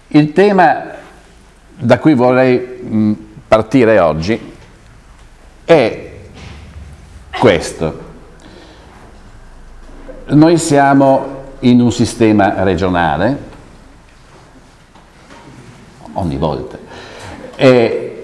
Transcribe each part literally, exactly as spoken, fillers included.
Il tema da cui vorrei mh, partire oggi è questo. Noi siamo in un sistema regionale, ogni volta, e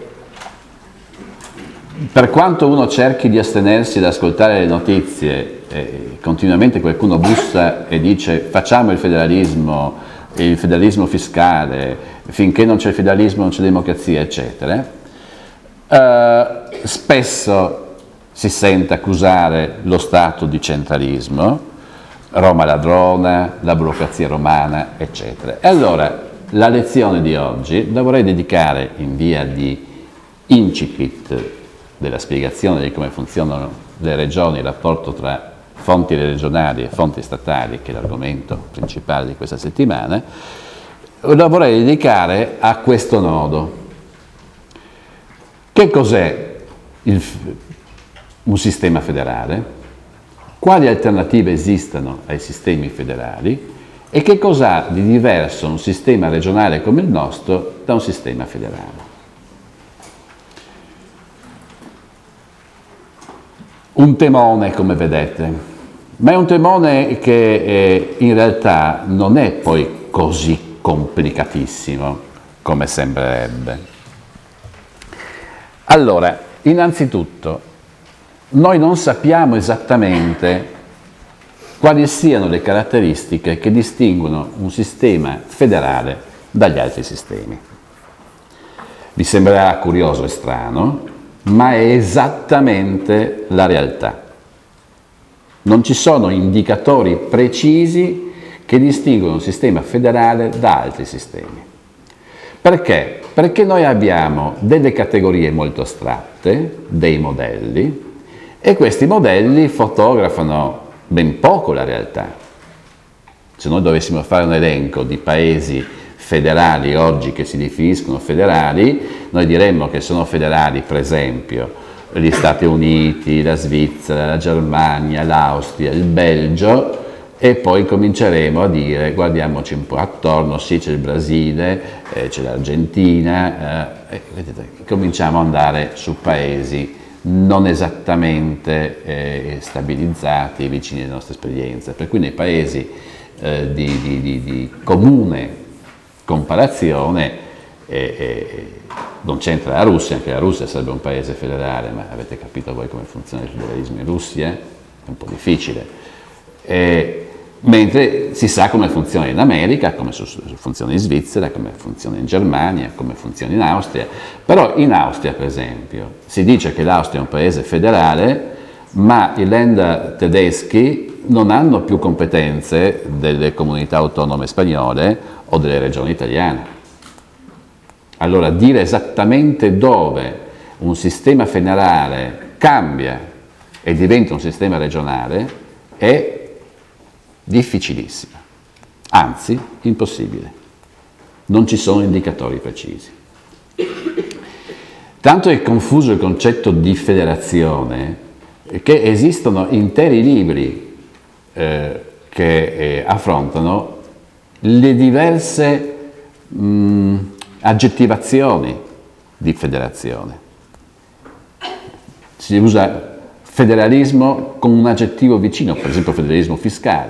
per quanto uno cerchi di astenersi da ascoltare le notizie, e continuamente qualcuno bussa e dice facciamo il federalismo, il federalismo fiscale, finché non c'è il federalismo non c'è democrazia, eccetera, eh, spesso si sente accusare lo Stato di centralismo, Roma ladrona, la burocrazia romana, eccetera. E allora la lezione di oggi la vorrei dedicare in via di incipit della spiegazione di come funzionano le regioni, il rapporto tra fonti regionali e fonti statali, che è l'argomento principale di questa settimana, la vorrei dedicare a questo nodo. Che cos'è il, un sistema federale? Quali alternative esistono ai sistemi federali? E che cosa ha di diverso un sistema regionale come il nostro da un sistema federale? Un temone, come vedete, ma è un temone che eh, in realtà non è poi così complicatissimo come sembrerebbe. Allora, innanzitutto, noi non sappiamo esattamente quali siano le caratteristiche che distinguono un sistema federale dagli altri sistemi. Vi sembrerà curioso e strano, ma è esattamente la realtà. Non ci sono indicatori precisi che distinguono un sistema federale da altri sistemi. Perché? Perché noi abbiamo delle categorie molto astratte, dei modelli, e questi modelli fotografano ben poco la realtà. Se noi dovessimo fare un elenco di paesi federali oggi che si definiscono federali, noi diremmo che sono federali, per esempio, gli Stati Uniti, la Svizzera, la Germania, l'Austria, il Belgio, e poi cominceremo a dire, guardiamoci un po' attorno, sì c'è il Brasile, eh, c'è l'Argentina, eh, e vedete, cominciamo ad andare su paesi non esattamente eh, stabilizzati, vicini alle nostre esperienze. Per cui nei paesi eh, di, di, di, di comune comparazione eh, eh, non c'entra la Russia, anche la Russia sarebbe un paese federale, ma avete capito voi come funziona il federalismo in Russia? È un po' difficile. Eh, mentre si sa come funziona in America, come funziona in Svizzera, come funziona in Germania, come funziona in Austria. Però in Austria, per esempio, si dice che l'Austria è un paese federale, ma i Länder tedeschi non hanno più competenze delle comunità autonome spagnole o delle regioni italiane. Allora, dire esattamente dove un sistema federale cambia e diventa un sistema regionale è difficilissima, anzi impossibile. Non ci sono indicatori precisi. Tanto è confuso il concetto di federazione che esistono interi libri eh, che eh, affrontano le diverse mh, aggettivazioni di federazione. Si usa federalismo con un aggettivo vicino, per esempio federalismo fiscale,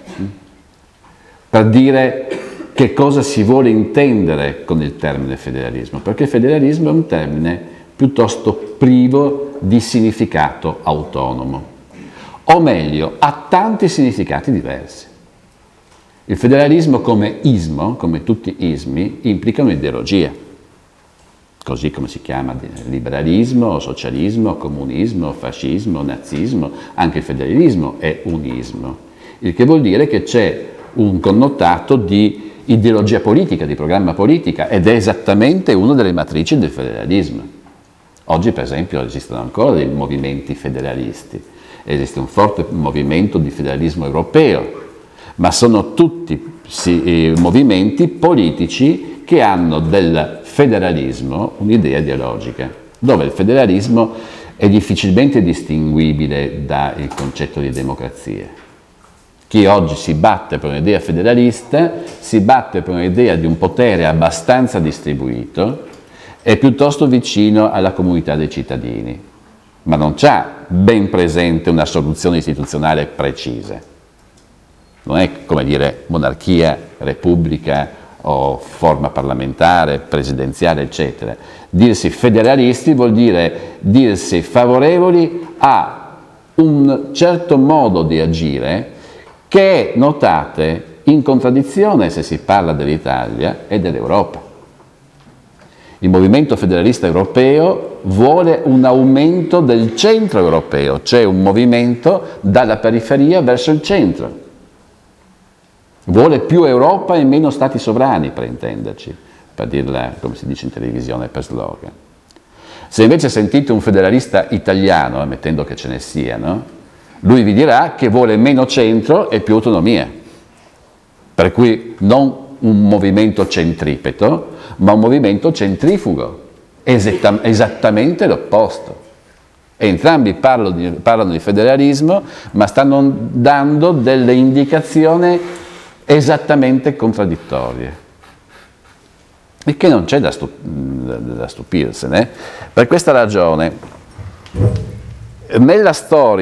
per dire che cosa si vuole intendere con il termine federalismo, perché federalismo è un termine piuttosto privo di significato autonomo, o meglio, ha tanti significati diversi. Il federalismo come ismo, come tutti gli ismi, implica un'ideologia, così come si chiama liberalismo, socialismo, comunismo, fascismo, nazismo, anche il federalismo è un ismo, il che vuol dire che c'è un connotato di ideologia politica, di programma politica, ed è esattamente una delle matrici del federalismo. Oggi, per esempio, esistono ancora dei movimenti federalisti, esiste un forte movimento di federalismo europeo, ma sono tutti sì, movimenti politici che hanno del federalismo un'idea ideologica, dove il federalismo è difficilmente distinguibile dal concetto di democrazia. Chi oggi si batte per un'idea federalista si batte per un'idea di un potere abbastanza distribuito e piuttosto vicino alla comunità dei cittadini, ma non c'ha ben presente una soluzione istituzionale precisa. Non è come dire monarchia, repubblica o forma parlamentare, presidenziale, eccetera. Dirsi federalisti vuol dire dirsi favorevoli a un certo modo di agire che è, notate, in contraddizione se si parla dell'Italia e dell'Europa. Il movimento federalista europeo vuole un aumento del centro europeo, cioè un movimento dalla periferia verso il centro. Vuole più Europa e meno stati sovrani, per intenderci, per dirla come si dice in televisione per slogan. Se invece sentite un federalista italiano, ammettendo che ce ne siano, lui vi dirà che vuole meno centro e più autonomia, per cui non un movimento centripeto, ma un movimento centrifugo, esatta- esattamente l'opposto. Entrambi parlano di, parlano di federalismo, ma stanno dando delle indicazioni esattamente contraddittorie. E che non c'è da, stu- da stupirsene. Per questa ragione, nella storia